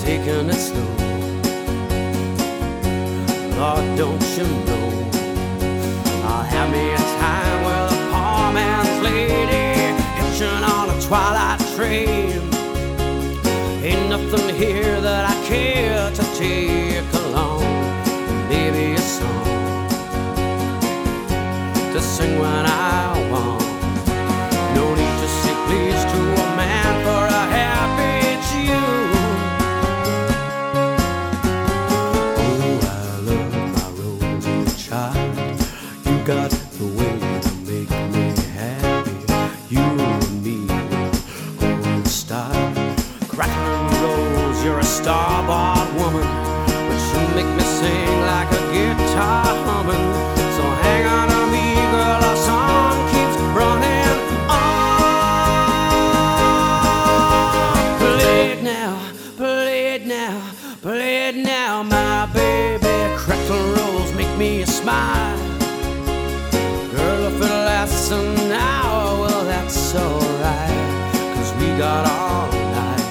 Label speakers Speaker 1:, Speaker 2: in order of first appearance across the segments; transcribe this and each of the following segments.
Speaker 1: taking it slow. Lord, don't you know I'll have me a time with a poor man's lady, hitching on a twilight train. Ain't nothing here that I care to take along. Maybe a song to sing when I want. No need to say please to a man for a happy tune. Oh, I love my rosy child. You got the way to make me happy. You and me will go in style. Crackling rose, you're a star-born woman, but you make me sing like a guitar humming. So hang on to me, girl, our song keeps running on. Play it now, play it now, play it now, my baby. Crackling rose, make me smile. Girl, if it lasts an hour, well, that's alright, 'cause we got all night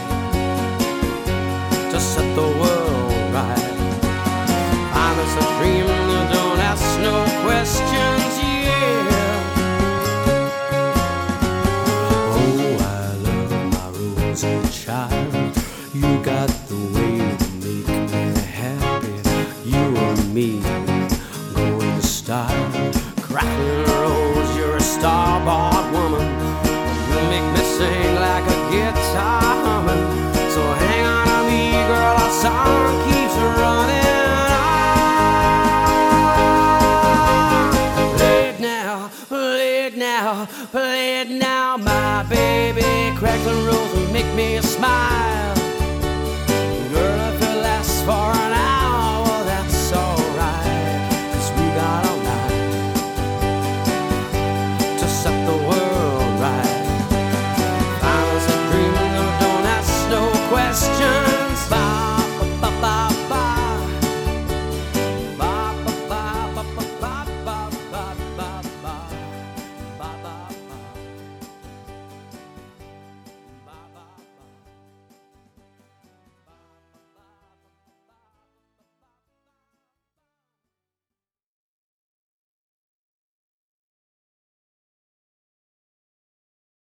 Speaker 1: to set the world right. Find us a dream that don't ask no questions, yeah. Oh, I love my rosy child. You got the way to make me happy. You and me go in style. Crackling rose, you're a star-born woman. You make me sing like a guitar humming. So hang on to me, girl, our song keeps running on. Play it now, play it now, play it now, my baby. Crackling rose will make me smile.